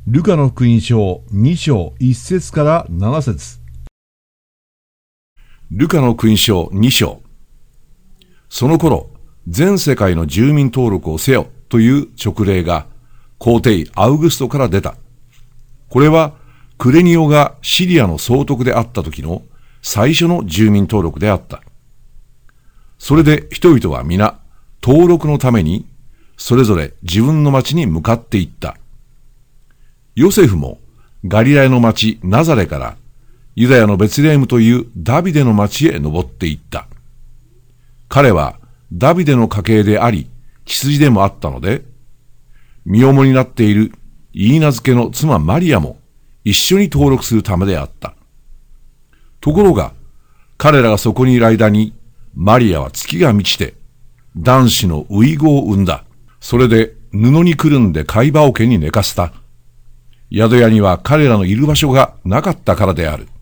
ルカの福音書2章1節から7節。 ルカの福音書2章。その頃、全世界の住民登録をせよという勅令が皇帝アウグストから出た。これはクレニオがシリアの総督であった時の最初の住民登録であった。それで人々は皆登録のためにそれぞれ自分の町に向かっていった。ヨセフもガリラヤの町ナザレからユダヤのベツレヘムというダビデの町へ登っていった。彼はダビデの家系であり、血筋でもあったので、身重になっているイーナ付けの妻マリアも一緒に登録するためであった。ところが、彼らがそこにいる間に、マリアは月が満ちて、男子のウイゴを産んだ。それで布にくるんで貝羽桶に寝かせた。宿屋には彼らのいる場所がなかったからである。